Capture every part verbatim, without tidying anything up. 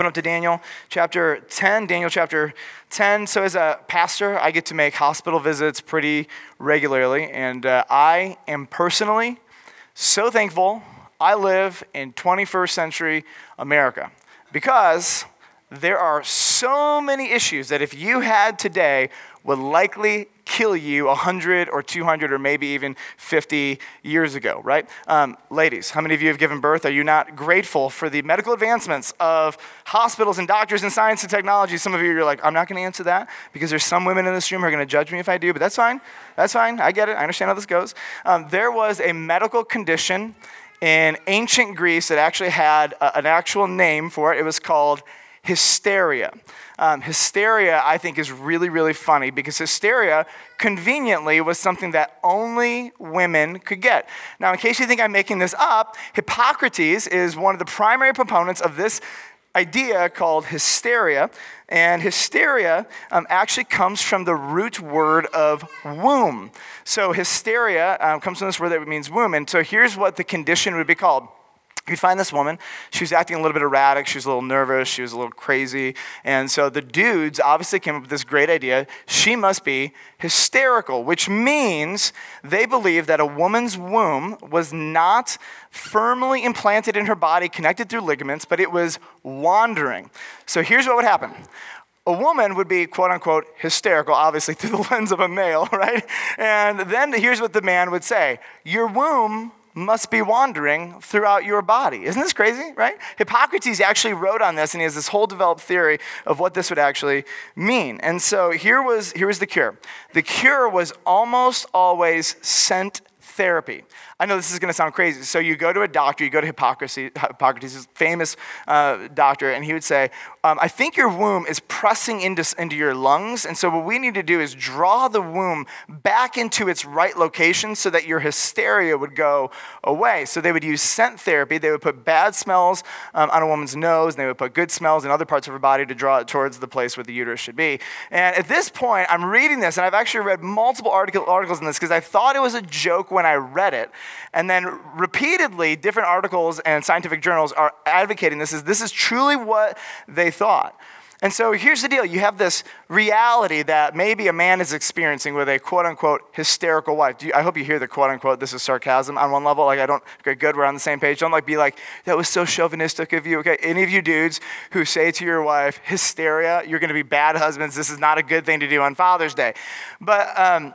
Open up to Daniel chapter ten, Daniel chapter ten. So as a pastor, I get to make hospital visits pretty regularly, and uh, I am personally so thankful I live in twenty-first century America, because there are so many issues that if you had today would likely kill you one hundred or two hundred or maybe even fifty years ago, right? Um, ladies, how many of you have given birth? Are you not grateful for the medical advancements of hospitals and doctors and science and technology? Some of you are like, I'm not going to answer that because there's some women in this room who are going to judge me if I do, but that's fine. That's fine. I get it. I understand how this goes. Um, there was a medical condition in ancient Greece that actually had a, an actual name for it. It was called hysteria. Um, hysteria, I think, is really, really funny because hysteria, conveniently, was something that only women could get. Now, in case you think I'm making this up, Hippocrates is one of the primary proponents of this idea called hysteria. And hysteria um, actually comes from the root word of womb. So hysteria um, comes from this word that means womb. And so here's what the condition would be called. You'd find this woman, she was acting a little bit erratic, she was a little nervous, she was a little crazy, and so the dudes obviously came up with this great idea, she must be hysterical, which means they believed that a woman's womb was not firmly implanted in her body, connected through ligaments, but it was wandering. So here's what would happen. A woman would be, quote unquote, hysterical, obviously through the lens of a male, right? And then here's what the man would say. Your womb must be wandering throughout your body. Isn't this crazy, right? Hippocrates actually wrote on this, and he has this whole developed theory of what this would actually mean. And so here was, here was the cure. The cure was almost always scent therapy. I know this is going to sound crazy. So you go to a doctor, you go to Hippocrates, Hippocrates' famous uh, doctor, and he would say, um, I think your womb is pressing into, into your lungs, and so what we need to do is draw the womb back into its right location so that your hysteria would go away. So they would use scent therapy. They would put bad smells um, on a woman's nose, and they would put good smells in other parts of her body to draw it towards the place where the uterus should be. And at this point, I'm reading this, and I've actually read multiple article, articles on this because I thought it was a joke when I read it. And then repeatedly, different articles and scientific journals are advocating this as this is truly what they thought. And so here's the deal. You have this reality that maybe a man is experiencing with a quote-unquote hysterical wife. Do you, I hope you hear the quote-unquote, this is sarcasm on one level. Like I don't, okay, good, we're on the same page. Don't like be like, that was so chauvinistic of you. Okay, any of you dudes who say to your wife, hysteria, you're going to be bad husbands. This is not a good thing to do on Father's Day. But, um,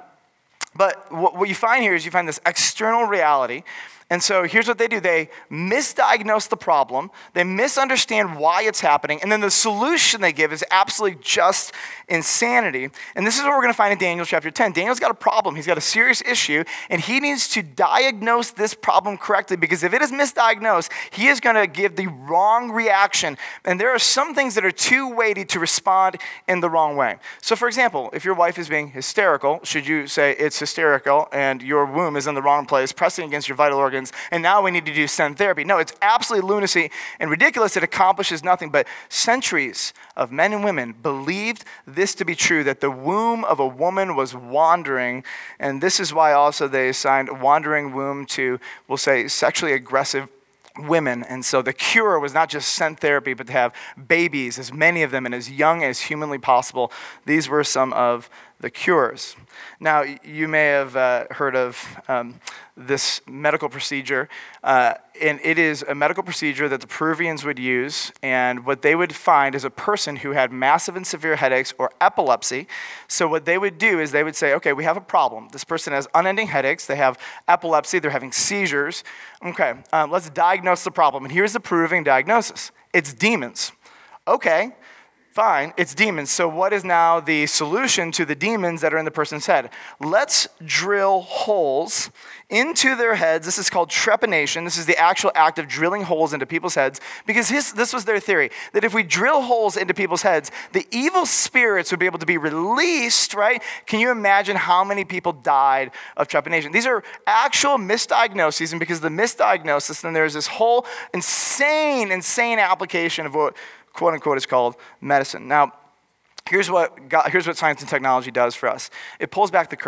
But what you find here is you find this external reality. And so here's what they do. They misdiagnose the problem. They misunderstand why it's happening. And then the solution they give is absolutely just insanity. And this is what we're going to find in Daniel chapter ten. Daniel's got a problem. He's got a serious issue. And he needs to diagnose this problem correctly. Because if it is misdiagnosed, he is going to give the wrong reaction. And there are some things that are too weighty to respond in the wrong way. So for example, if your wife is being hysterical, should you say it's hysterical and your womb is in the wrong place, pressing against your vital organs, and now we need to do scent therapy? No, it's absolutely lunacy and ridiculous. It accomplishes nothing. But centuries of men and women believed this to be true, that the womb of a woman was wandering. And this is why also they assigned wandering womb to, we'll say, sexually aggressive women. And so the cure was not just scent therapy, but to have babies, as many of them, and as young as humanly possible. These were some of the cures. Now, you may have uh, heard of um, this medical procedure, uh, and it is a medical procedure that the Peruvians would use, and what they would find is a person who had massive and severe headaches or epilepsy. So what they would do is they would say, okay, we have a problem. This person has unending headaches, they have epilepsy, they're having seizures. Okay, um, let's diagnose the problem. And here's the Peruvian diagnosis. It's demons. Okay. Fine, it's demons. So what is now the solution to the demons that are in the person's head? Let's drill holes into their heads. This is called trepanation. This is the actual act of drilling holes into people's heads, because his, this was their theory, that if we drill holes into people's heads, the evil spirits would be able to be released, right? Can you imagine how many people died of trepanation? These are actual misdiagnoses, and because of the misdiagnosis, then there's this whole insane, insane application of what quote unquote is called medicine. Now, here's what God, here's what science and technology does for us. It pulls back the curtain.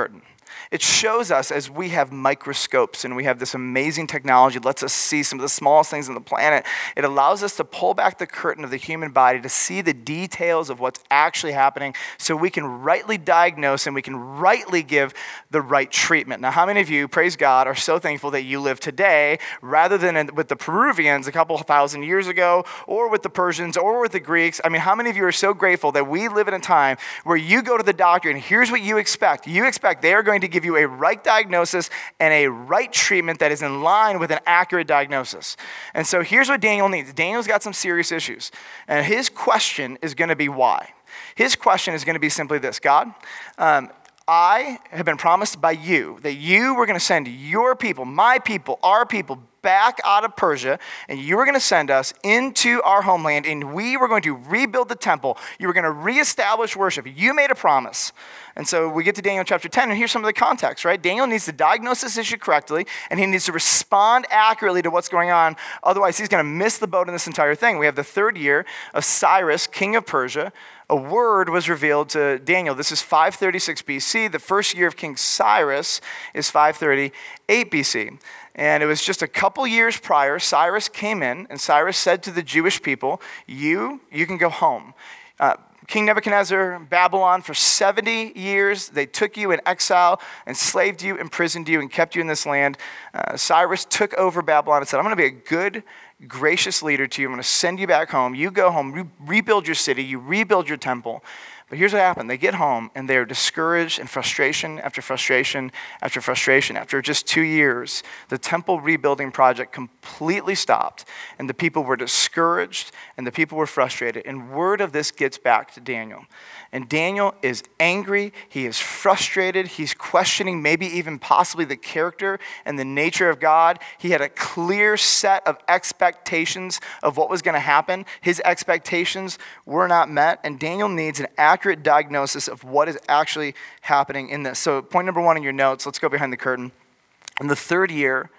It shows us as we have microscopes and we have this amazing technology that lets us see some of the smallest things on the planet. It allows us to pull back the curtain of the human body to see the details of what's actually happening so we can rightly diagnose and we can rightly give the right treatment. Now, how many of you, praise God, are so thankful that you live today rather than in, with the Peruvians a couple thousand years ago or with the Persians or with the Greeks? I mean, how many of you are so grateful that we live in a time where you go to the doctor and here's what you expect. You expect they are going to give you a right diagnosis and a right treatment that is in line with an accurate diagnosis. And so here's what Daniel needs. Daniel's got some serious issues. And his question is going to be why. His question is going to be simply this: God, um, I have been promised by you that you were going to send your people, my people, our people, back out of Persia, and you were going to send us into our homeland, and we were going to rebuild the temple. You were going to reestablish worship. You made a promise. And so we get to Daniel chapter ten, and here's some of the context, right? Daniel needs to diagnose this issue correctly, and he needs to respond accurately to what's going on. Otherwise, he's going to miss the boat in this entire thing. We have the third year of Cyrus, king of Persia. A word was revealed to Daniel. This is five thirty-six B C. The first year of King Cyrus is five thirty-eight B C. And it was just a couple years prior, Cyrus came in, and Cyrus said to the Jewish people, you, you can go home. Uh, King Nebuchadnezzar, Babylon, for seventy years, they took you in exile, enslaved you, imprisoned you, and kept you in this land. Uh, Cyrus took over Babylon and said, I'm going to be a good, gracious leader to you. I'm going to send you back home. You go home, re- rebuild your city, you rebuild your temple. But here's what happened. They get home, and they're discouraged, and frustration after frustration after frustration. After just two years, the temple rebuilding project completely stopped, and the people were discouraged, and the people were frustrated. And word of this gets back to Daniel. And Daniel is angry. He is frustrated. He's questioning maybe even possibly the character and the nature of God. He had a clear set of expectations of what was going to happen. His expectations were not met, and Daniel needs an accurate diagnosis of what is actually happening in this. So point number one in your notes, let's go behind the curtain. In the third year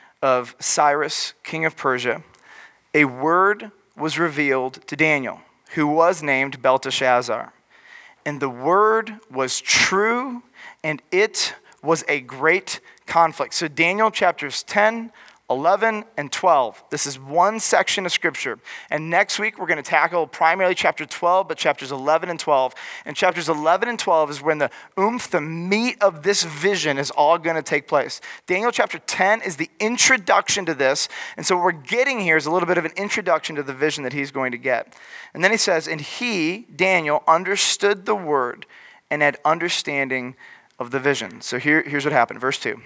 of Cyrus, king of Persia, a word was revealed to Daniel, who was named Belteshazzar. And the word was true, and it was a great conflict. So Daniel chapters ten, eleven, and twelve. This is one section of scripture. And next week we're going to tackle primarily chapter twelve, but chapters eleven and twelve. And chapters eleven and twelve is when the oomph, the meat of this vision is all going to take place. Daniel chapter ten is the introduction to this. And so what we're getting here is a little bit of an introduction to the vision that he's going to get. And then he says, and he, Daniel, understood the word and had understanding of the vision. So here, here's what happened. Verse two.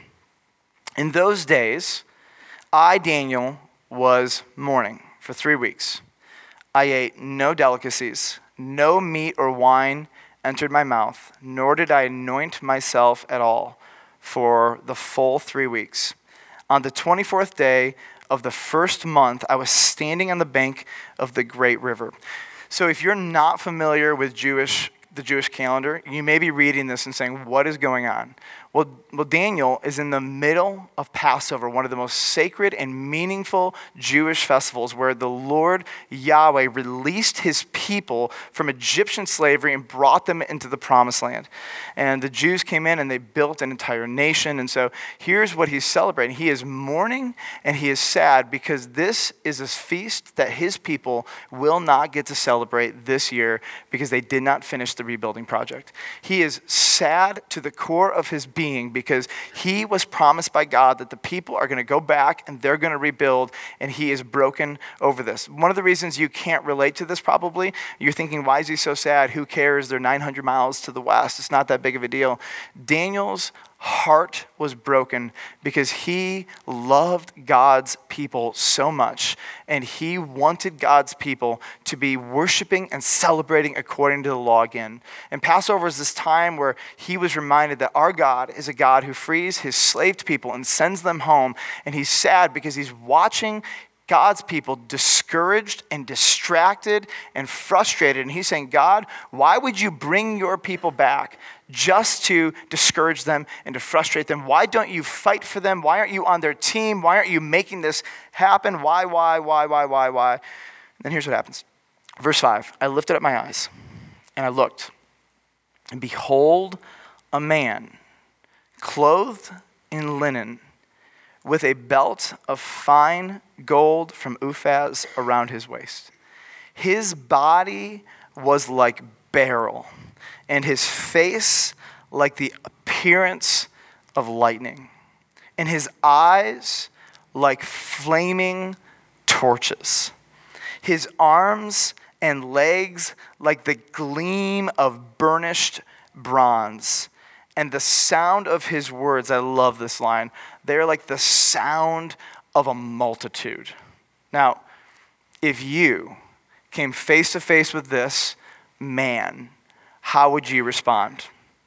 In those days, I, Daniel, was mourning for three weeks. I ate no delicacies, no meat or wine entered my mouth, nor did I anoint myself at all for the full three weeks. On the twenty-fourth day of the first month, I was standing on the bank of the great river. So if you're not familiar with Jewish, the Jewish calendar, you may be reading this and saying, what is going on? Well, well, Daniel is in the middle of Passover, one of the most sacred and meaningful Jewish festivals where the Lord Yahweh released his people from Egyptian slavery and brought them into the promised land. And the Jews came in and they built an entire nation. And so here's what he's celebrating. He is mourning and he is sad because this is a feast that his people will not get to celebrate this year because they did not finish the rebuilding project. He is sad to the core of his being because he was promised by God that the people are going to go back and they're going to rebuild, and he is broken over this. One of the reasons you can't relate to this probably, you're thinking, why is he so sad? Who cares? They're nine hundred miles to the west. It's not that big of a deal. Daniel's heart was broken because he loved God's people so much, and he wanted God's people to be worshiping and celebrating according to the law again. And Passover is this time where he was reminded that our God is a God who frees his enslaved people and sends them home, and he's sad because he's watching God's people discouraged and distracted and frustrated. And he's saying, God, why would you bring your people back just to discourage them and to frustrate them? Why don't you fight for them? Why aren't you on their team? Why aren't you making this happen? Why, why, why, why, why, why? And then here's what happens. Verse five, I lifted up my eyes and I looked, and behold, a man clothed in linen, with a belt of fine gold from Uphaz around his waist. His body was like beryl, and his face like the appearance of lightning, and his eyes like flaming torches. His arms and legs like the gleam of burnished bronze. And the sound of his words, I love this line, they're like the sound of a multitude. Now, if you came face to face with this man, how would you respond?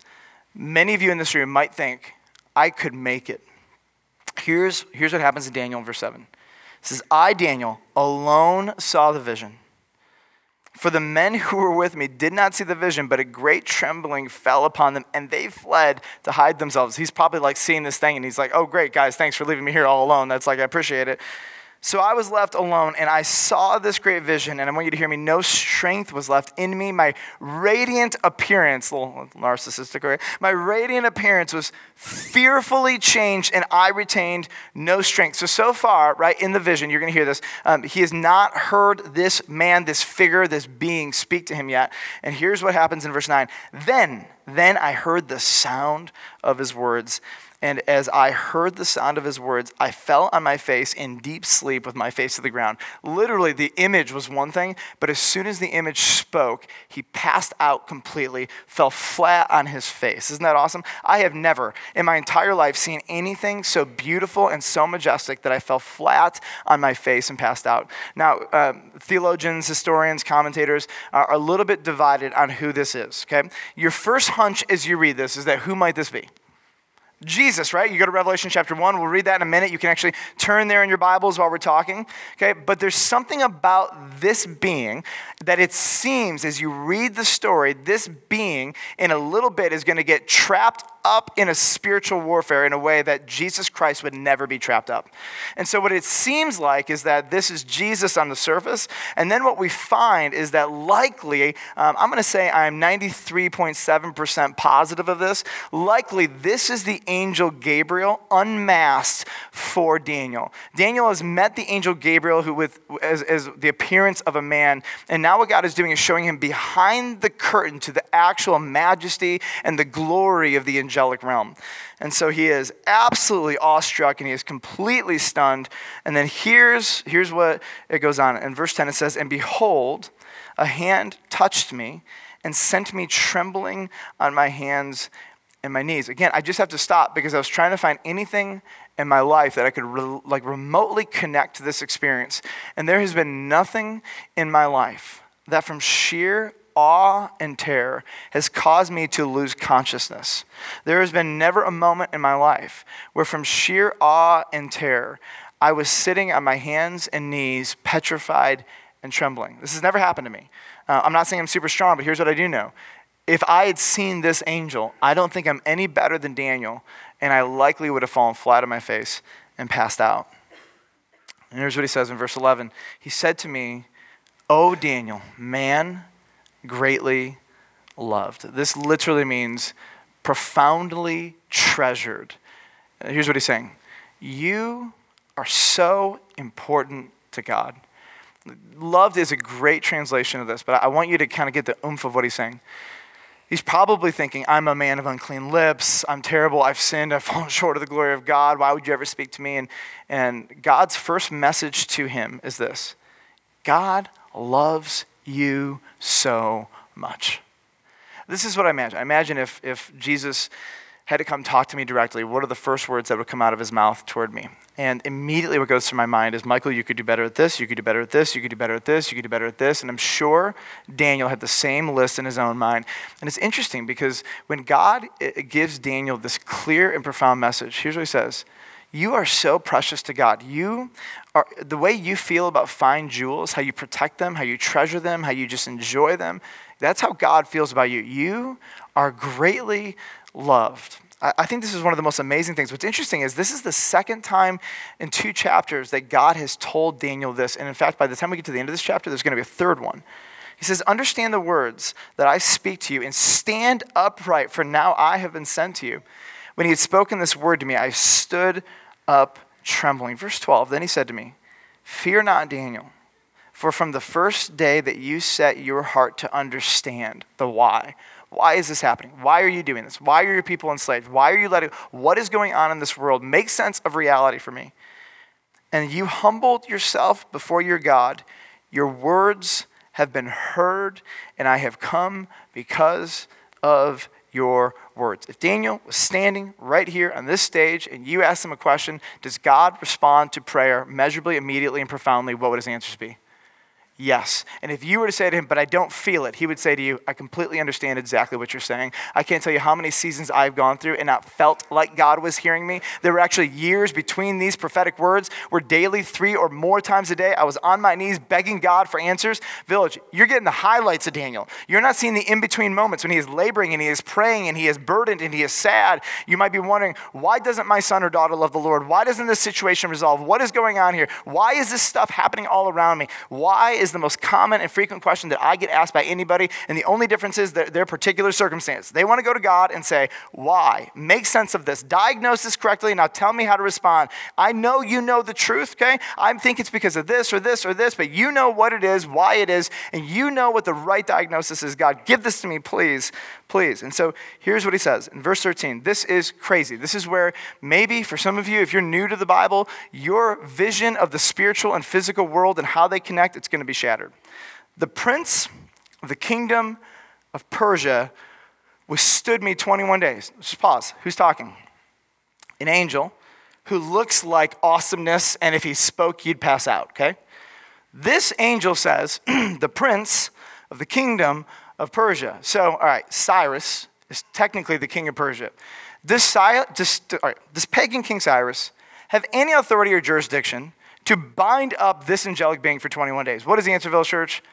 Many of you in this room might think, I could make it. Here's, here's what happens in Daniel in verse seven. It says, I, Daniel, alone saw the vision. For the men who were with me did not see the vision, but a great trembling fell upon them, and they fled to hide themselves. He's probably like seeing this thing, and he's like, oh, great, guys, thanks for leaving me here all alone. That's like, I appreciate it. So I was left alone, and I saw this great vision, and I want you to hear me. No strength was left in me. My radiant appearance, a little narcissistic, right? My radiant appearance was fearfully changed, and I retained no strength. So, so far, right, in the vision, you're going to hear this. Um, he has not heard this man, this figure, this being speak to him yet. And here's what happens in verse nine. Then, then I heard the sound of his words. And as I heard the sound of his words, I fell on my face in deep sleep with my face to the ground. Literally, the image was one thing, but as soon as the image spoke, he passed out completely, fell flat on his face. Isn't that awesome? I have never in my entire life seen anything so beautiful and so majestic that I fell flat on my face and passed out. Now, um, theologians, historians, commentators are a little bit divided on who this is, okay? Your first hunch as you read this is that who might this be? Jesus, right? You go to Revelation chapter one. We'll read that in a minute. You can actually turn there in your Bibles while we're talking. Okay, but there's something about this being that it seems as you read the story, this being in a little bit is going to get trapped up in a spiritual warfare in a way that Jesus Christ would never be trapped up. And so what it seems like is that this is Jesus on the surface. And then what we find is that likely, um, I'm going to say I'm ninety-three point seven percent positive of this, likely this is the angel Gabriel unmasked for Daniel. Daniel has met the angel Gabriel who with as, as the appearance of a man. And now what God is doing is showing him behind the curtain to the actual majesty and the glory of the angelic realm. And so he is absolutely awestruck and he is completely stunned. And then here's, here's what it goes on. In verse ten it says, and behold, a hand touched me and sent me trembling on my hands and my knees. Again, I just have to stop because I was trying to find anything in my life that I could re- like remotely connect to this experience. And there has been nothing in my life that from sheer awe and terror has caused me to lose consciousness. There has been never a moment in my life where from sheer awe and terror, I was sitting on my hands and knees, petrified and trembling. This has never happened to me. Uh, I'm not saying I'm super strong, but here's what I do know. If I had seen this angel, I don't think I'm any better than Daniel, and I likely would have fallen flat on my face and passed out. And here's what he says in verse eleven. He said to me, O Daniel, man greatly loved. This literally means profoundly treasured. Here's what he's saying. You are so important to God. Loved is a great translation of this, but I want you to kind of get the oomph of what he's saying. He's probably thinking, I'm a man of unclean lips. I'm terrible. I've sinned. I've fallen short of the glory of God. Why would you ever speak to me? And, and God's first message to him is this. God loves you so much. This is what I imagine. I imagine if, if Jesus had to come talk to me directly, what are the first words that would come out of his mouth toward me? And immediately what goes through my mind is, Michael, you could do better at this, you could do better at this, you could do better at this, you could do better at this. And I'm sure Daniel had the same list in his own mind. And it's interesting because when God gives Daniel this clear and profound message, here's what he says. You are so precious to God. You are, the way you feel about fine jewels, how you protect them, how you treasure them, how you just enjoy them, that's how God feels about you. You are greatly loved. I think this is one of the most amazing things. What's interesting is this is the second time in two chapters that God has told Daniel this. And in fact, by the time we get to the end of this chapter, there's going to be a third one. He says, understand the words that I speak to you and stand upright, for now I have been sent to you. When he had spoken this word to me, I stood up trembling. Verse twelve, then he said to me, fear not, Daniel, for from the first day that you set your heart to understand the why. Why is this happening? Why are you doing this? Why are your people enslaved? Why are you letting, what is going on in this world? Make sense of reality for me. And you humbled yourself before your God. Your words have been heard, and I have come because of your words. If Daniel was standing right here on this stage and you asked him a question, does God respond to prayer measurably, immediately, and profoundly? What would his answers be? Yes. And if you were to say to him, but I don't feel it, he would say to you, I completely understand exactly what you're saying. I can't tell you how many seasons I've gone through and not felt like God was hearing me. There were actually years between these prophetic words where daily, three or more times a day, I was on my knees begging God for answers. Village, you're getting the highlights of Daniel. You're not seeing the in-between moments when he is laboring and he is praying and he is burdened and he is sad. You might be wondering, why doesn't my son or daughter love the Lord? Why doesn't this situation resolve? What is going on here? Why is this stuff happening all around me? Why is the most common and frequent question that I get asked by anybody, and the only difference is their, their particular circumstance. They want to go to God and say, why? Make sense of this. Diagnose this correctly, now tell me how to respond. I know you know the truth, okay? I think it's because of this or this or this, but you know what it is, why it is, and you know what the right diagnosis is. God, give this to me, please, please. And so here's what he says in verse thirteen. This is crazy. This is where maybe for some of you, if you're new to the Bible, your vision of the spiritual and physical world and how they connect, it's going to be shattered. The prince of the kingdom of Persia withstood me twenty-one days. Just pause. Who's talking? An angel who looks like awesomeness, and if he spoke, you'd pass out, okay? This angel says, the prince of the kingdom of Persia. So, all right, Cyrus is technically the king of Persia. Does, does, all right, does pagan King Cyrus have any authority or jurisdiction to bind up this angelic being for twenty-one days? What is the answer, Village Church?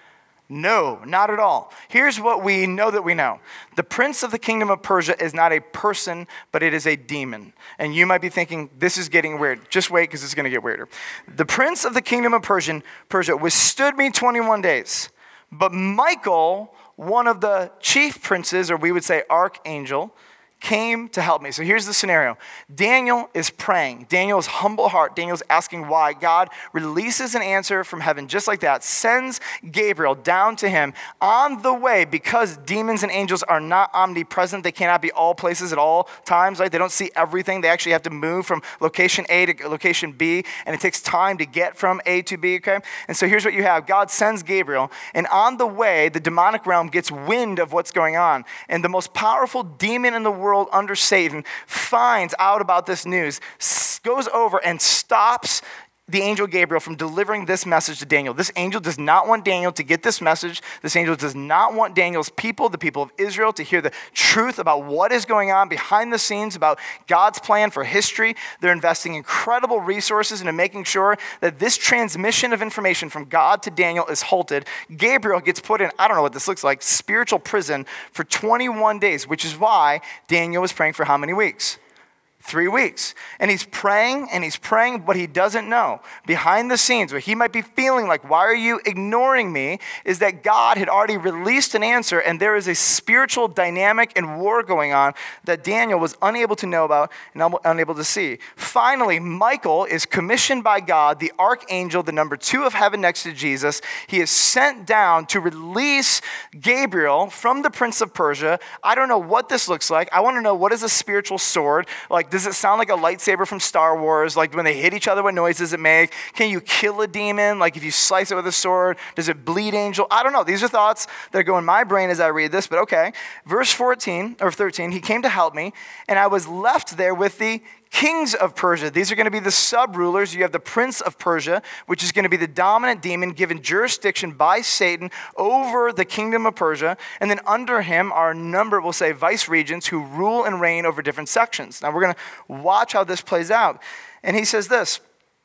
No, not at all. Here's what we know that we know. The prince of the kingdom of Persia is not a person, but it is a demon. And you might be thinking, this is getting weird. Just wait, because it's going to get weirder. The prince of the kingdom of Persian, Persia withstood me twenty-one days. But Michael, one of the chief princes, or we would say archangel, came to help me. So here's the scenario. Daniel is praying. Daniel's humble heart. Daniel's asking why. God releases an answer from heaven just like that, sends Gabriel down to him on the way, because demons and angels are not omnipresent. They cannot be all places at all times, right? They don't see everything. They actually have to move from location A to location B, and it takes time to get from A to B, okay? And so here's what you have. God sends Gabriel, and on the way, the demonic realm gets wind of what's going on. And the most powerful demon in the world world under Satan finds out about this news, goes over and stops the angel Gabriel from delivering this message to Daniel. This angel does not want Daniel to get this message. This angel does not want Daniel's people, the people of Israel, to hear the truth about what is going on behind the scenes, about God's plan for history. They're investing incredible resources into making sure that this transmission of information from God to Daniel is halted. Gabriel gets put in, I don't know what this looks like, spiritual prison for twenty-one days, which is why Daniel was praying for how many weeks? Three weeks. And he's praying and he's praying, but he doesn't know. Behind the scenes, where he might be feeling like, why are you ignoring me? Is that God had already released an answer, and there is a spiritual dynamic and war going on that Daniel was unable to know about and unable to see. Finally, Michael is commissioned by God, the archangel, the number two of heaven next to Jesus. He is sent down to release Gabriel from the prince of Persia. I don't know what this looks like. I want to know, what is a spiritual sword? Like, does it sound like a lightsaber from Star Wars? Like, when they hit each other, what noise does it make? Can you kill a demon? Like, if you slice it with a sword, does it bleed angel? I don't know. These are thoughts that go in my brain as I read this, but okay. Verse fourteen or thirteen, he came to help me, and I was left there with the kings of Persia. These are going to be the sub-rulers. You have the prince of Persia, which is going to be the dominant demon given jurisdiction by Satan over the kingdom of Persia. And then under him are a number, we'll say, vice regents who rule and reign over different sections. Now we're going to watch how this plays out. And he says this,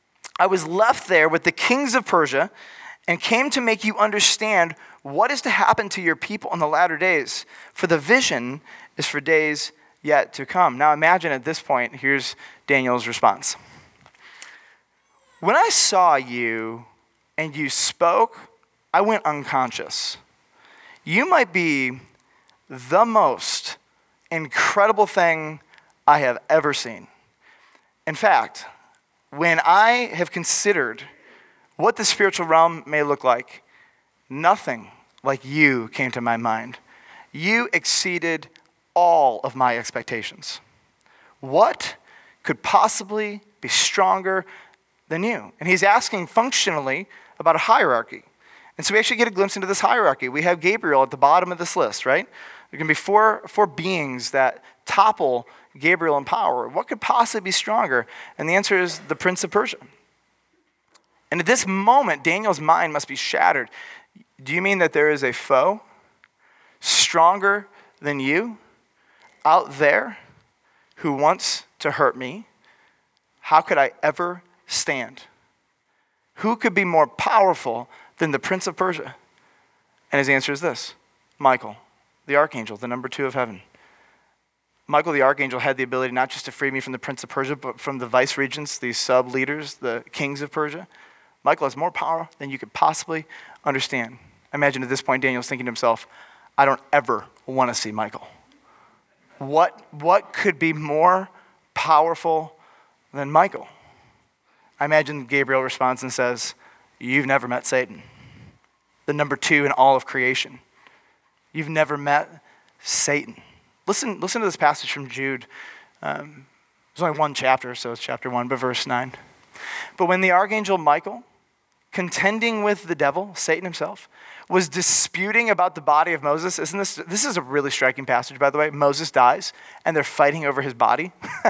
I was left there with the kings of Persia and came to make you understand what is to happen to your people in the latter days. For the vision is for days yet to come. Now imagine at this point, here's Daniel's response. When I saw you and you spoke, I went unconscious. You might be the most incredible thing I have ever seen. In fact, when I have considered what the spiritual realm may look like, nothing like you came to my mind. You exceeded all of my expectations. What could possibly be stronger than you? And he's asking functionally about a hierarchy. And so we actually get a glimpse into this hierarchy. We have Gabriel at the bottom of this list, right? There can be four, four beings that topple Gabriel in power. What could possibly be stronger? And the answer is the Prince of Persia. And at this moment, Daniel's mind must be shattered. Do you mean that there is a foe stronger than you out there who wants to hurt me? How could I ever stand? Who could be more powerful than the Prince of Persia? And his answer is this: Michael, the archangel, the number two of heaven. Michael the archangel had the ability not just to free me from the Prince of Persia, but from the vice regents, these sub-leaders, the kings of Persia. Michael has more power than you could possibly understand. I imagine at this point Daniel's thinking to himself, I don't ever want to see Michael. What, what could be more powerful than Michael? I imagine Gabriel responds and says, you've never met Satan, the number two in all of creation. You've never met Satan. Listen, listen to this passage from Jude. Um, there's only one chapter, so it's chapter one, but verse nine. But when the archangel Michael, contending with the devil, Satan himself, was disputing about the body of Moses, isn't this, this is a really striking passage, by the way. Moses dies, and they're fighting over his body.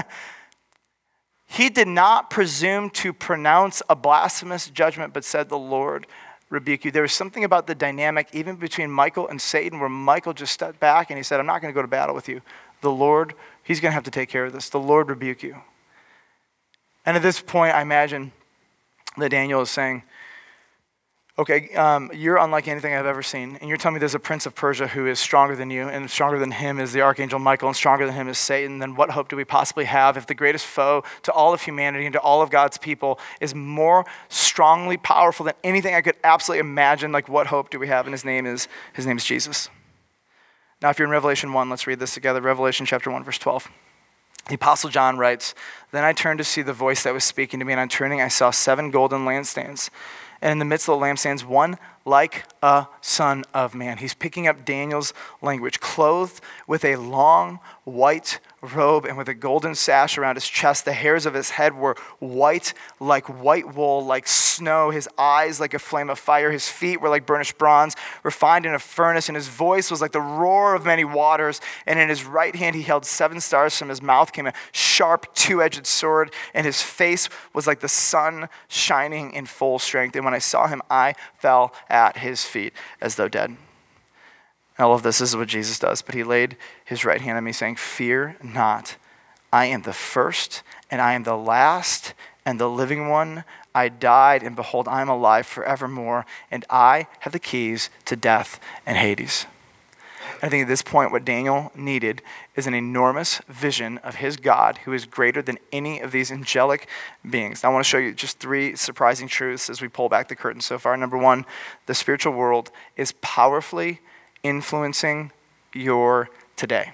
He did not presume to pronounce a blasphemous judgment, but said, the Lord rebuke you. There was something about the dynamic, even between Michael and Satan, where Michael just stepped back and he said, I'm not going to go to battle with you. The Lord, he's going to have to take care of this. The Lord rebuke you. And at this point, I imagine that Daniel is saying, okay, um, you're unlike anything I've ever seen, and you're telling me there's a prince of Persia who is stronger than you, and stronger than him is the archangel Michael, and stronger than him is Satan. Then what hope do we possibly have if the greatest foe to all of humanity and to all of God's people is more strongly powerful than anything I could absolutely imagine? Like, what hope do we have? And his name is his name is Jesus. Now, if you're in Revelation one, let's read this together. Revelation chapter one, verse twelve. The Apostle John writes, then I turned to see the voice that was speaking to me, and on turning I saw seven golden lampstands. And in the midst of the lampstands, one like a son of man. He's picking up Daniel's language, clothed with a long white robe and with a golden sash around his chest. The hairs of his head were white like white wool, like snow. His eyes like a flame of fire. His feet were like burnished bronze, refined in a furnace. And his voice was like the roar of many waters. And in his right hand he held seven stars. From his mouth came a sharp two-edged sword. And his face was like the sun shining in full strength. And when I saw him, I fell at his feet as though dead. All of this, this is what Jesus does. But he laid his right hand on me, saying, fear not. I am the first, and I am the last, and the living one. I died, and behold, I am alive forevermore, and I have the keys to death and Hades. I think at this point, what Daniel needed is an enormous vision of his God, who is greater than any of these angelic beings. Now, I want to show you just three surprising truths as we pull back the curtain so far. Number one, the spiritual world is powerfully influencing your today.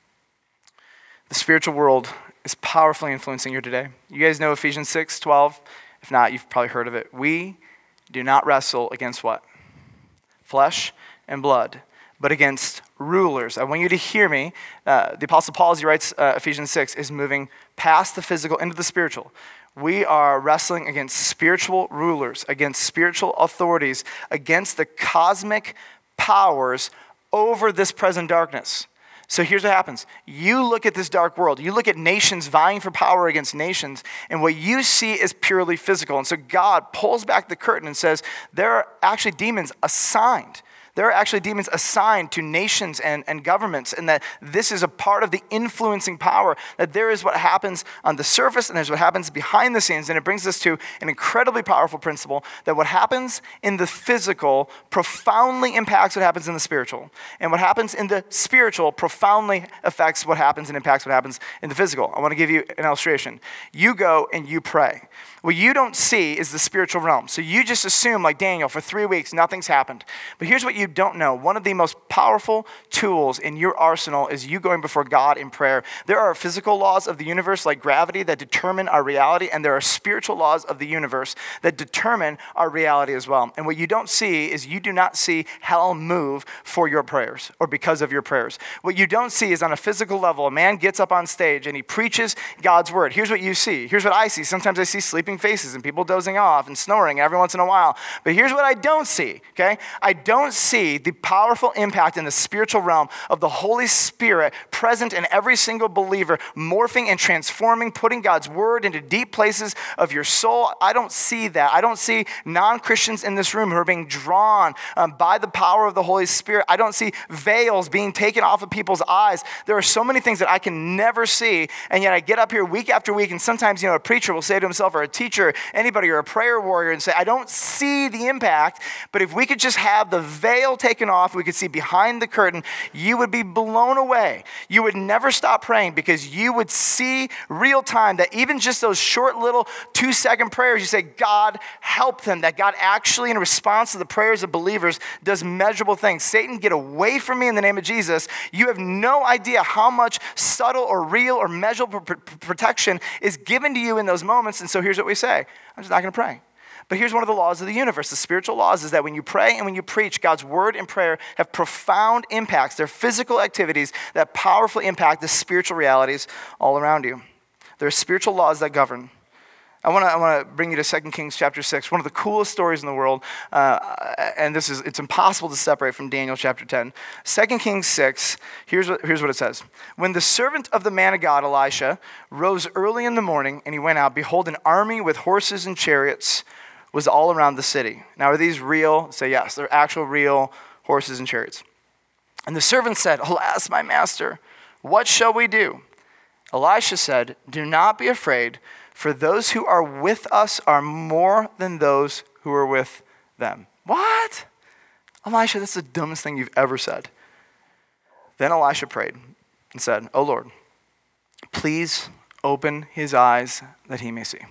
The spiritual world is powerfully influencing your today. You guys know Ephesians six twelve? If not, you've probably heard of it. We do not wrestle against what? Flesh and blood, but against rulers. I want you to hear me. Uh, the Apostle Paul, as he writes uh, Ephesians six, is moving past the physical into the spiritual. We are wrestling against spiritual rulers, against spiritual authorities, against the cosmic powers over this present darkness. So here's what happens. You look at this dark world. You look at nations vying for power against nations, and what you see is purely physical. And so God pulls back the curtain and says, there are actually demons assigned. There are actually demons assigned to nations and, and governments, and that this is a part of the influencing power, that there is what happens on the surface and there's what happens behind the scenes. And it brings us to an incredibly powerful principle that what happens in the physical profoundly impacts what happens in the spiritual. And what happens in the spiritual profoundly affects what happens and impacts what happens in the physical. I want to give you an illustration. You go and you pray. What you don't see is the spiritual realm. So you just assume, like Daniel, for three weeks, nothing's happened. But here's what you don't know, one of the most powerful tools in your arsenal is you going before God in prayer. There are physical laws of the universe like gravity that determine our reality, and there are spiritual laws of the universe that determine our reality as well. And what you don't see is you do not see hell move for your prayers or because of your prayers. What you don't see is on a physical level, a man gets up on stage and he preaches God's word. Here's what you see. Here's what I see. Sometimes I see sleeping faces and people dozing off and snoring every once in a while. But here's what I don't see, okay? I don't see the powerful impact in the spiritual realm of the Holy Spirit present in every single believer, morphing and transforming, putting God's word into deep places of your soul. I don't see that. I don't see non-Christians in this room who are being drawn um, by the power of the Holy Spirit. I don't see veils being taken off of people's eyes. There are so many things that I can never see, and yet I get up here week after week, and sometimes, you know, a preacher will say to himself, or a teacher, anybody, or a prayer warrior, and say, I don't see the impact, but if we could just have the veil taken off, we could see behind the curtain, you would be blown away. You would never stop praying because you would see real time that even just those short little two second prayers, you say, God, help them, that God actually in response to the prayers of believers does measurable things. Satan, get away from me in the name of Jesus. You have no idea how much subtle or real or measurable pr- pr- protection is given to you in those moments. And so here's what we say. I'm just not going to pray. But here's one of the laws of the universe. The spiritual laws is that when you pray and when you preach, God's word and prayer have profound impacts. They're physical activities that powerfully impact the spiritual realities all around you. There are spiritual laws that govern. I want to I want to bring you to Second Kings chapter six, one of the coolest stories in the world, uh, and this is it's impossible to separate from Daniel chapter ten. Second Kings six, here's what, here's what it says. When the servant of the man of God, Elisha, rose early in the morning and he went out, behold, an army with horses and chariots was all around the city. Now, are these real? Say yes, they're actual real horses and chariots. And the servant said, alas, my master, what shall we do? Elisha said, do not be afraid, for those who are with us are more than those who are with them. What? Elisha, that's the dumbest thing you've ever said. Then Elisha prayed and said, O Lord, please open his eyes that he may see.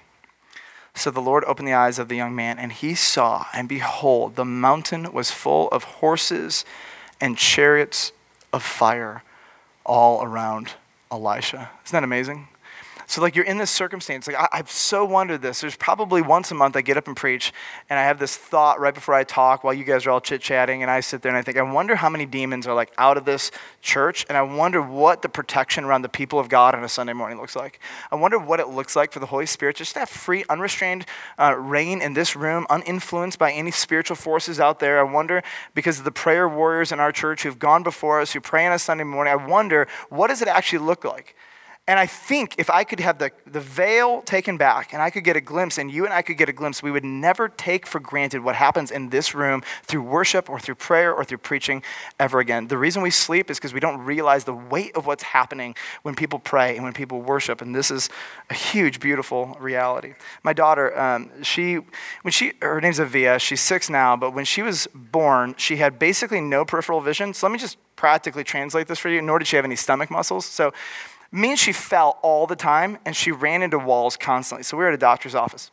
So the Lord opened the eyes of the young man, and he saw, and behold, the mountain was full of horses and chariots of fire all around Elisha. Isn't that amazing? So like you're in this circumstance, like I, I've so wondered this. There's probably once a month I get up and preach, and I have this thought right before I talk while you guys are all chit-chatting, and I sit there and I think, I wonder how many demons are like out of this church, and I wonder what the protection around the people of God on a Sunday morning looks like. I wonder what it looks like for the Holy Spirit just to have free, unrestrained uh, reign in this room, uninfluenced by any spiritual forces out there. I wonder, because of the prayer warriors in our church who've gone before us, who pray on a Sunday morning, I wonder, what does it actually look like? And I think if I could have the, the veil taken back and I could get a glimpse, and you and I could get a glimpse, we would never take for granted what happens in this room through worship or through prayer or through preaching ever again. The reason we sleep is because we don't realize the weight of what's happening when people pray and when people worship. And this is a huge, beautiful reality. My daughter, um, she, when she, her name's Avia, she's six now, but when she was born, she had basically no peripheral vision. So let me just practically translate this for you, nor did she have any stomach muscles. So means she fell all the time, and she ran into walls constantly. So we were at a doctor's office.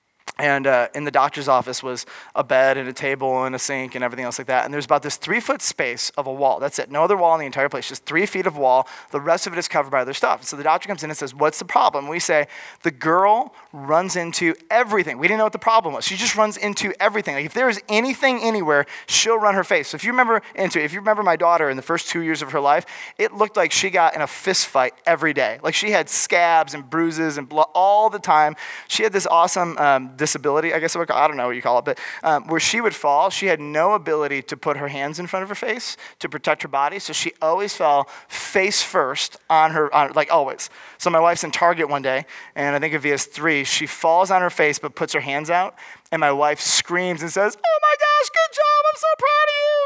And uh, in the doctor's office was a bed and a table and a sink and everything else like that. And there's about this three-foot space of a wall. That's it. No other wall in the entire place. Just three feet of wall. The rest of it is covered by other stuff. So the doctor comes in and says, what's the problem? We say, the girl runs into everything. We didn't know what the problem was. She just runs into everything. Like if there is anything anywhere, she'll run her face. So if you remember into if you remember my daughter in the first two years of her life, it looked like she got in a fist fight every day. Like she had scabs and bruises and blood all the time. She had this awesome um, disability, I guess I, would call, I don't know what you call it, but um, where she would fall, she had no ability to put her hands in front of her face to protect her body, so she always fell face first on her, on, like always. So my wife's in Target one day, and I think of Via's three, she falls on her face but puts her hands out, and my wife screams and says, oh my gosh, good job, I'm so proud of you.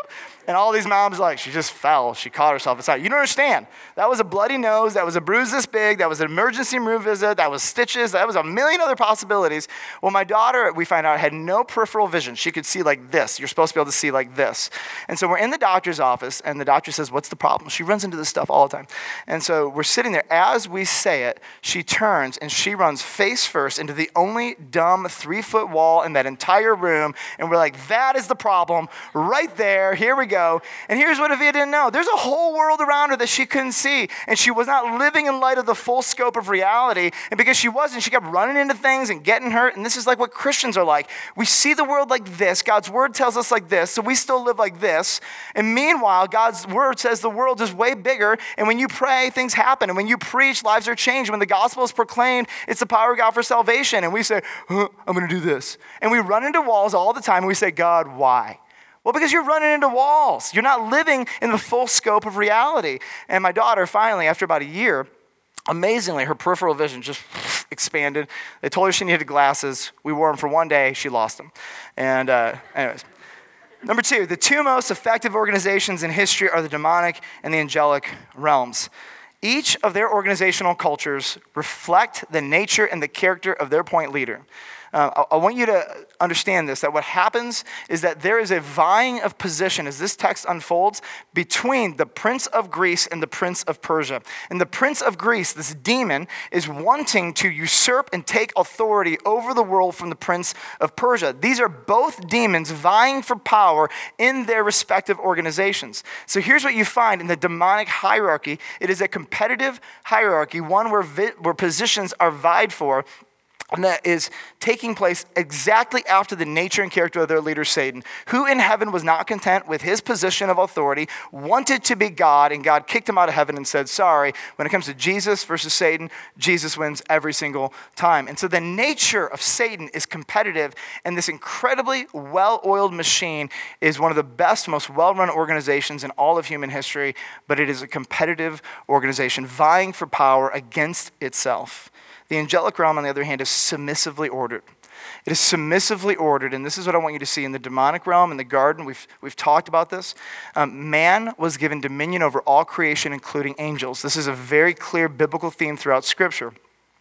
And all these moms like, she just fell. She caught herself aside. You don't understand. That was a bloody nose. That was a bruise this big. That was an emergency room visit. That was stitches. That was a million other possibilities. Well, my daughter, we find out, had no peripheral vision. She could see like this. You're supposed to be able to see like this. And so we're in the doctor's office, and the doctor says, what's the problem? She runs into this stuff all the time. And so we're sitting there. As we say it, she turns, and she runs face first into the only dumb three-foot wall in that entire room. And we're like, that is the problem right there. Here we go. And here's what Avia didn't know. There's a whole world around her that she couldn't see. And she was not living in light of the full scope of reality. And because she wasn't, she kept running into things and getting hurt. And this is like what Christians are like. We see the world like this. God's word tells us like this. So we still live like this. And meanwhile, God's word says the world is way bigger. And when you pray, things happen. And when you preach, lives are changed. When the gospel is proclaimed, it's the power of God for salvation. And we say, huh, I'm going to do this. And we run into walls all the time. And we say, God, why? Well, because you're running into walls. You're not living in the full scope of reality. And my daughter, finally, after about a year, amazingly, her peripheral vision just expanded. They told her she needed glasses. We wore them for one day. She lost them. And uh, anyways. Number two, the two most effective organizations in history are the demonic and the angelic realms. Each of their organizational cultures reflect the nature and the character of their point leader. Uh, I, I want you to understand this, that what happens is that there is a vying of position as this text unfolds between the prince of Greece and the prince of Persia. And the prince of Greece, this demon, is wanting to usurp and take authority over the world from the prince of Persia. These are both demons vying for power in their respective organizations. So here's what you find in the demonic hierarchy. It is a competitive hierarchy, one where, vi- where positions are vied for, and that is taking place exactly after the nature and character of their leader, Satan, who in heaven was not content with his position of authority, wanted to be God, and God kicked him out of heaven and said, sorry, when it comes to Jesus versus Satan, Jesus wins every single time. And so the nature of Satan is competitive, and this incredibly well-oiled machine is one of the best, most well-run organizations in all of human history, but it is a competitive organization vying for power against itself. The angelic realm, on the other hand, is submissively ordered. It is submissively ordered, and this is what I want you to see. In the demonic realm, in the garden, we've, we've talked about this. Um, man was given dominion over all creation, including angels. This is a very clear biblical theme throughout Scripture.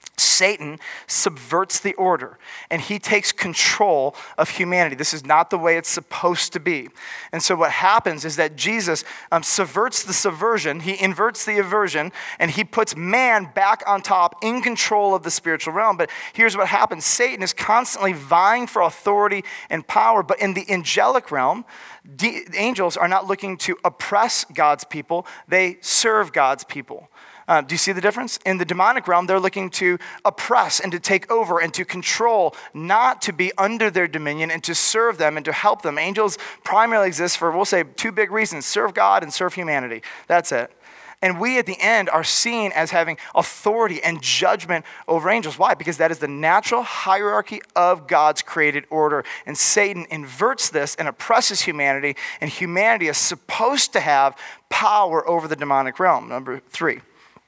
Satan subverts the order, and he takes control of humanity. This is not the way it's supposed to be. And so what happens is that Jesus um, subverts the subversion, he inverts the aversion, and he puts man back on top in control of the spiritual realm. But here's what happens. Satan is constantly vying for authority and power, but in the angelic realm, de- angels are not looking to oppress God's people, they serve God's people. Uh, do you see the difference? In the demonic realm, they're looking to oppress and to take over and to control, not to be under their dominion and to serve them and to help them. Angels primarily exist for, we'll say, two big reasons: serve God and serve humanity. That's it. And we at the end are seen as having authority and judgment over angels. Why? Because that is the natural hierarchy of God's created order. And Satan inverts this and oppresses humanity, and humanity is supposed to have power over the demonic realm. Number three.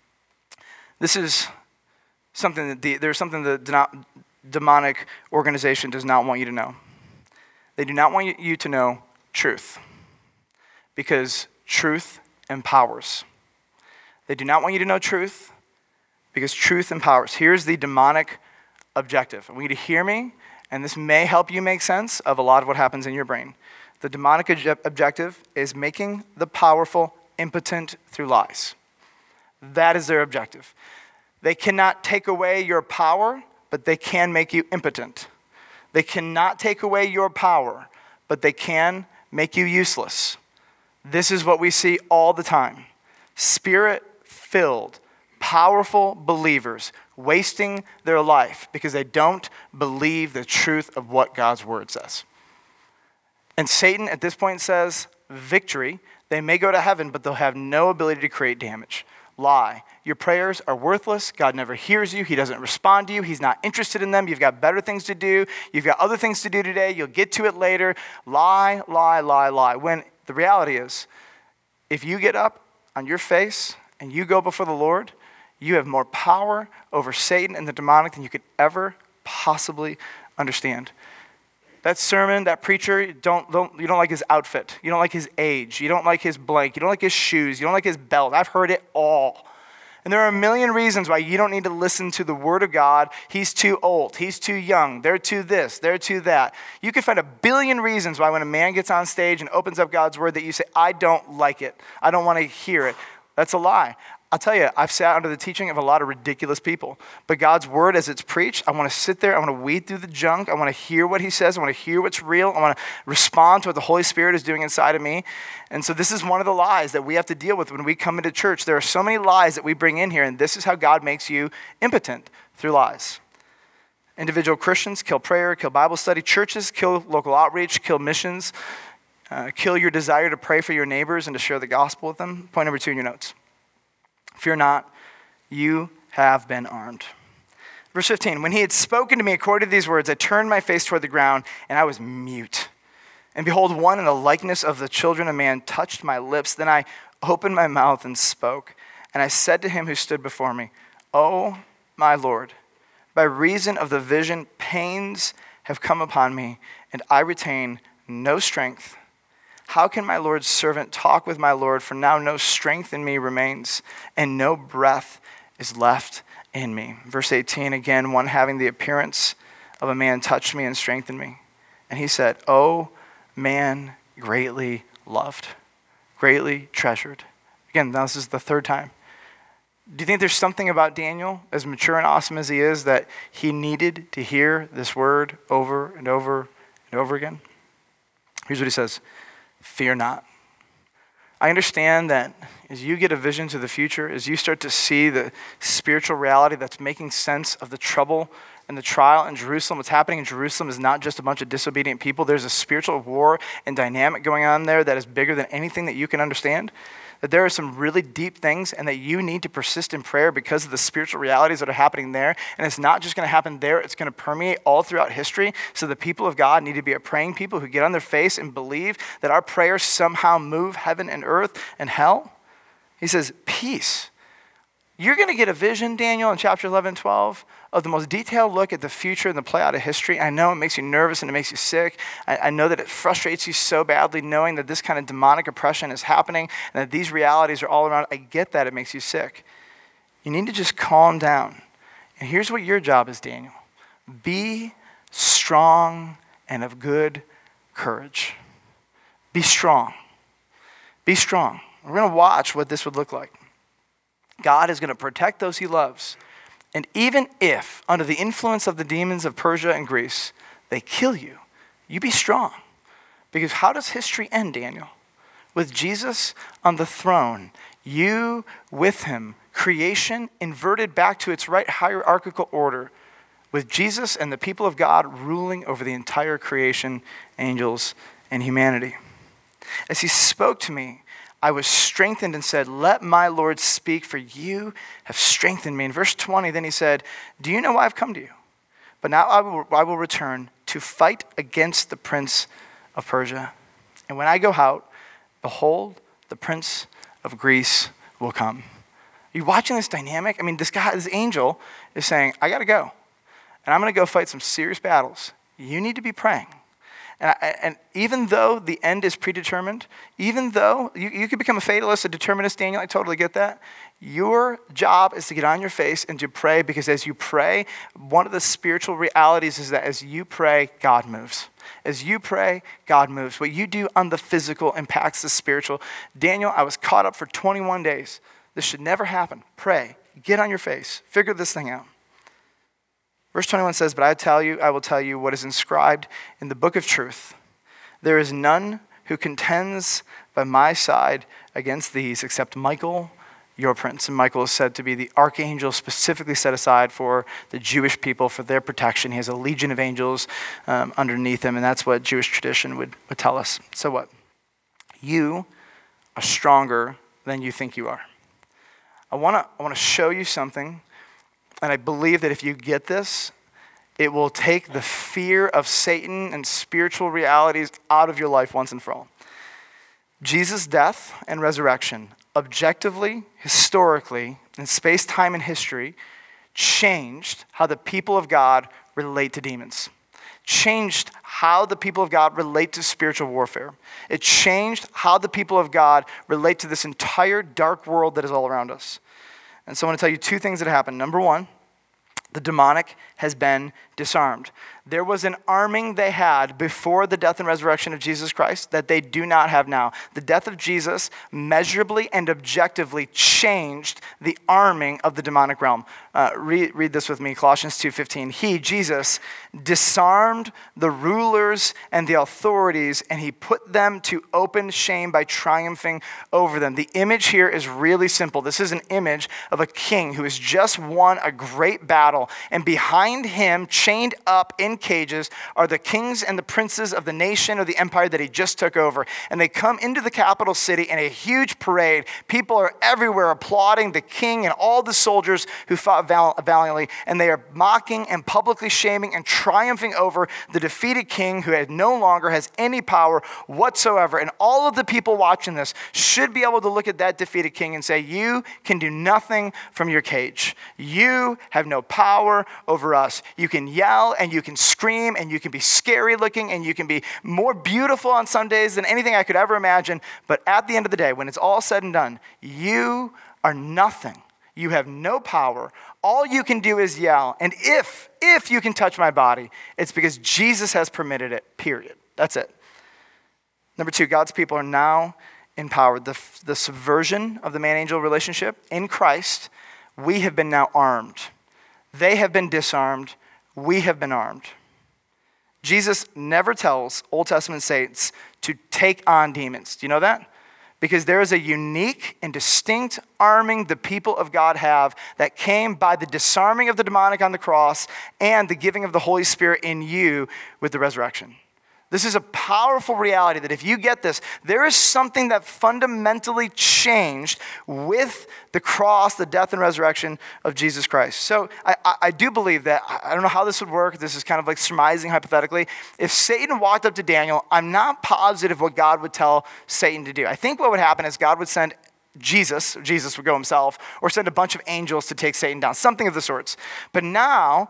This is something that the, there's something the de- demonic organization does not want you to know. They do not want you to know truth, because truth empowers. They do not want you to know truth, because truth empowers. Here's the demonic objective. I want you to hear me, and this may help you make sense of a lot of what happens in your brain. The demonic obje- objective is making the powerful impotent through lies. That is their objective. They cannot take away your power, but they can make you impotent. They cannot take away your power, but they can make you useless. This is what we see all the time. Spirit-filled, powerful believers wasting their life because they don't believe the truth of what God's word says. And Satan at this point says, victory. They may go to heaven, but they'll have no ability to create damage. Lie. Your prayers are worthless. God never hears you. He doesn't respond to you. He's not interested in them. You've got better things to do. You've got other things to do today. You'll get to it later. Lie, lie, lie, lie. When the reality is, if you get up on your face and you go before the Lord, you have more power over Satan and the demonic than you could ever possibly understand. that sermon, that preacher, you don't, don't, you don't like his outfit. You don't like his age. You don't like his blank. You don't like his shoes. You don't like his belt. I've heard it all. And there are a million reasons why you don't need to listen to the word of God. He's too old. He's too young. They're too this. They're too that. You can find a billion reasons why when a man gets on stage and opens up God's word that you say, I don't like it. I don't want to hear it. That's a lie. I'll tell you, I've sat under the teaching of a lot of ridiculous people. But God's word as it's preached, I want to sit there. I want to weed through the junk. I want to hear what he says. I want to hear what's real. I want to respond to what the Holy Spirit is doing inside of me. And so this is one of the lies that we have to deal with when we come into church. There are so many lies that we bring in here, and this is how God makes you impotent, through lies. Individual Christians kill prayer, kill Bible study. Churches kill local outreach, kill missions, uh, kill your desire to pray for your neighbors and to share the gospel with them. Point number two in your notes. Fear not, you have been armed. Verse fifteen, when he had spoken to me according to these words, I turned my face toward the ground, and I was mute. And behold, one in the likeness of the children of man touched my lips. Then I opened my mouth and spoke. And I said to him who stood before me, O my Lord, by reason of the vision, pains have come upon me, and I retain no strength. How can my Lord's servant talk with my Lord? For now no strength in me remains, and no breath is left in me. Verse eighteen, again, one having the appearance of a man touched me and strengthened me. And he said, O man greatly loved, greatly treasured. Again, now this is the third time. Do you think there's something about Daniel, as mature and awesome as he is, that he needed to hear this word over and over and over again? Here's what he says. Fear not. I understand that as you get a vision to the future, as you start to see the spiritual reality that's making sense of the trouble and the trial in Jerusalem, what's happening in Jerusalem is not just a bunch of disobedient people. There's a spiritual war and dynamic going on there that is bigger than anything that you can understand. That there are some really deep things and that you need to persist in prayer because of the spiritual realities that are happening there. And it's not just going to happen there, it's going to permeate all throughout history. So the people of God need to be a praying people who get on their face and believe that our prayers somehow move heaven and earth and hell. He says, peace. You're going to get a vision, Daniel, in chapter eleven, twelve, of the most detailed look at the future and the play out of history. I know it makes you nervous and it makes you sick. I, I know that it frustrates you so badly knowing that this kind of demonic oppression is happening and that these realities are all around. I get that it makes you sick. You need to just calm down. And here's what your job is, Daniel. Be strong and of good courage. Be strong. Be strong. We're going to watch what this would look like. God is going to protect those he loves. And even if, under the influence of the demons of Persia and Greece, they kill you, you be strong. Because how does history end, Daniel? With Jesus on the throne, you with him, creation inverted back to its right hierarchical order, with Jesus and the people of God ruling over the entire creation, angels, and humanity. As he spoke to me, I was strengthened and said, let my Lord speak, for you have strengthened me. In verse twenty, then he said, do you know why I've come to you? But now I will, I will return to fight against the prince of Persia. And when I go out, behold, the prince of Greece will come. Are you watching this dynamic? I mean, this guy, this angel is saying, I got to go. And I'm going to go fight some serious battles. You need to be praying. And, I, and even though the end is predetermined, even though you, you could become a fatalist, a determinist, Daniel, I totally get that. Your job is to get on your face and to pray, because as you pray, one of the spiritual realities is that as you pray, God moves. As you pray, God moves. What you do on the physical impacts the spiritual. Daniel, I was caught up for twenty-one days. This should never happen. Pray. Get on your face. Figure this thing out. Verse twenty-one says, but I tell you, I will tell you what is inscribed in the book of truth. There is none who contends by my side against these except Michael, your prince. And Michael is said to be the archangel specifically set aside for the Jewish people for their protection. He has a legion of angels um, underneath him, and that's what Jewish tradition would, would tell us. So what? You are stronger than you think you are. I want to I want to show you something. And I believe that if you get this, it will take the fear of Satan and spiritual realities out of your life once and for all. Jesus' death and resurrection, objectively, historically, in space, time, and history, changed how the people of God relate to demons. changed how the people of God relate to spiritual warfare. It changed how the people of God relate to this entire dark world that is all around us. And so I want to tell you two things that happened. Number one, the demonic has been disarmed. There was an arming they had before the death and resurrection of Jesus Christ that they do not have now. The death of Jesus measurably and objectively changed the arming of the demonic realm. Uh, read, read this with me, Colossians two fifteen. He, Jesus, disarmed the rulers and the authorities, and he put them to open shame by triumphing over them. The image here is really simple. This is an image of a king who has just won a great battle, and behind him, chained up in cages, are the kings and the princes of the nation or the empire that he just took over. And they come into the capital city in a huge parade. People are everywhere applauding the king and all the soldiers who fought val- valiantly. And they are mocking and publicly shaming and triumphing over the defeated king who had no longer has any power whatsoever. And all of the people watching this should be able to look at that defeated king and say, you can do nothing from your cage. You have no power over us. You can yell and you can scream and you can be scary looking and you can be more beautiful on some days than anything I could ever imagine. But at the end of the day, when it's all said and done, you are nothing. You have no power. All you can do is yell. And if, if you can touch my body, it's because Jesus has permitted it, period. That's it. Number two, God's people are now empowered. The, the subversion of the man-angel relationship in Christ, we have been now armed. They have been disarmed. We have been armed. Jesus never tells Old Testament saints to take on demons. Do you know that? Because there is a unique and distinct arming the people of God have that came by the disarming of the demonic on the cross and the giving of the Holy Spirit in you with the resurrection. This is a powerful reality that if you get this, there is something that fundamentally changed with the cross, the death and resurrection of Jesus Christ. So I, I, I do believe that, I don't know how this would work. This is kind of like surmising hypothetically. If Satan walked up to Daniel, I'm not positive what God would tell Satan to do. I think what would happen is God would send Jesus, Jesus would go himself, or send a bunch of angels to take Satan down, something of the sorts. But now,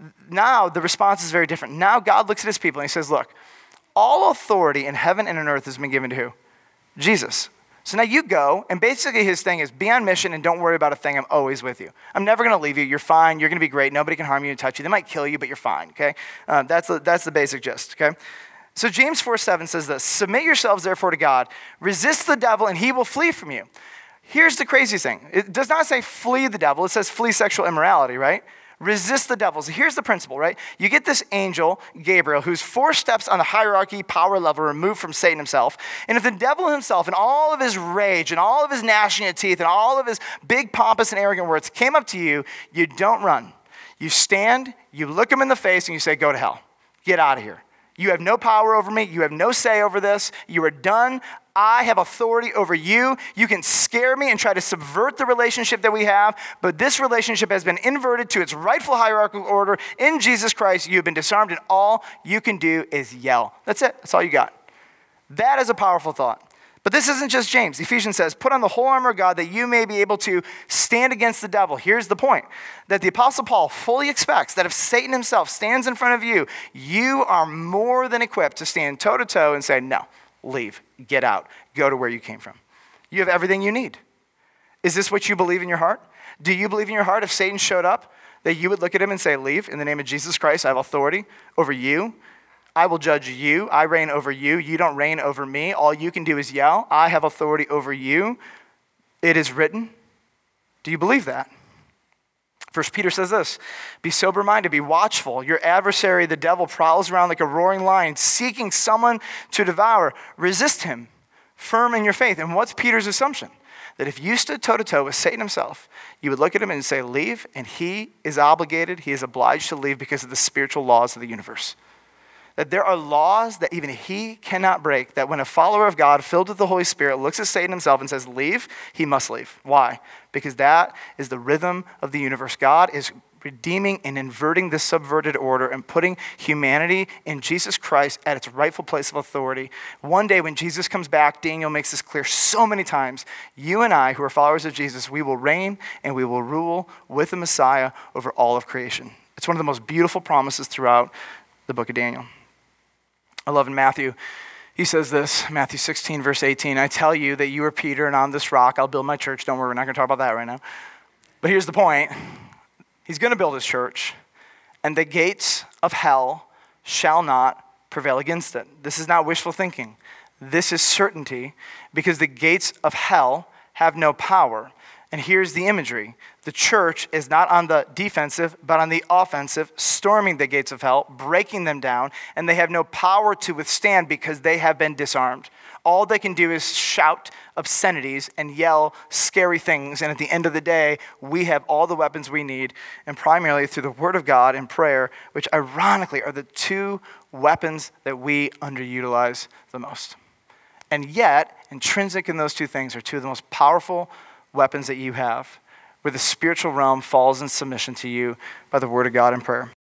now the response is very different. Now God looks at his people and he says, look, all authority in heaven and on earth has been given to who? Jesus. So now you go, and basically his thing is be on mission and don't worry about a thing. I'm always with you. I'm never going to leave you. You're fine. You're going to be great. Nobody can harm you and touch you. They might kill you, but you're fine, okay? Uh, that's, the, that's the basic gist, okay? So James four seven says this, submit yourselves therefore to God. Resist the devil and he will flee from you. Here's the crazy thing. It does not say flee the devil. It says flee sexual immorality, right? Resist the devil. So here's the principle, right? You get this angel, Gabriel, who's four steps on the hierarchy, power level, removed from Satan himself. And if the devil himself, in all of his rage, and all of his gnashing of teeth, and all of his big, pompous, and arrogant words came up to you, you don't run. You stand, you look him in the face, and you say, go to hell. Get out of here. You have no power over me. You have no say over this. You are done. I have authority over you. You can scare me and try to subvert the relationship that we have, but this relationship has been inverted to its rightful hierarchical order in Jesus Christ. You have been disarmed, and all you can do is yell. That's it. That's all you got. That is a powerful thought. But this isn't just James. Ephesians says, put on the whole armor of God that you may be able to stand against the devil. Here's the point, that the Apostle Paul fully expects that if Satan himself stands in front of you, you are more than equipped to stand toe-to-toe and say, no, leave, get out, go to where you came from. You have everything you need. Is this what you believe in your heart? Do you believe in your heart if Satan showed up, that you would look at him and say, leave, in the name of Jesus Christ, I have authority over you. I will judge you. I reign over you. You don't reign over me. All you can do is yell. I have authority over you. It is written. Do you believe that? First Peter says this, be sober-minded, be watchful. Your adversary, the devil, prowls around like a roaring lion, seeking someone to devour. Resist him, firm in your faith. And what's Peter's assumption? That if you stood toe-to-toe with Satan himself, you would look at him and say, leave, and he is obligated, he is obliged to leave because of the spiritual laws of the universe. That there are laws that even he cannot break, that when a follower of God filled with the Holy Spirit looks at Satan himself and says, leave, he must leave. Why? Because that is the rhythm of the universe. God is redeeming and inverting this subverted order and putting humanity in Jesus Christ at its rightful place of authority. One day when Jesus comes back, Daniel makes this clear so many times, you and I who are followers of Jesus, we will reign and we will rule with the Messiah over all of creation. It's one of the most beautiful promises throughout the book of Daniel. I love in Matthew, he says this, Matthew sixteen, verse eighteen, I tell you that you are Peter, and on this rock I'll build my church. Don't worry, we're not going to talk about that right now. But here's the point. He's going to build his church, and the gates of hell shall not prevail against it. This is not wishful thinking. This is certainty, because the gates of hell have no power. And here's the imagery. The church is not on the defensive, but on the offensive, storming the gates of hell, breaking them down, and they have no power to withstand because they have been disarmed. All they can do is shout obscenities and yell scary things. And at the end of the day, we have all the weapons we need, and primarily through the word of God and prayer, which ironically are the two weapons that we underutilize the most. And yet, intrinsic in those two things are two of the most powerful weapons that you have, where the spiritual realm falls in submission to you by the word of God and prayer.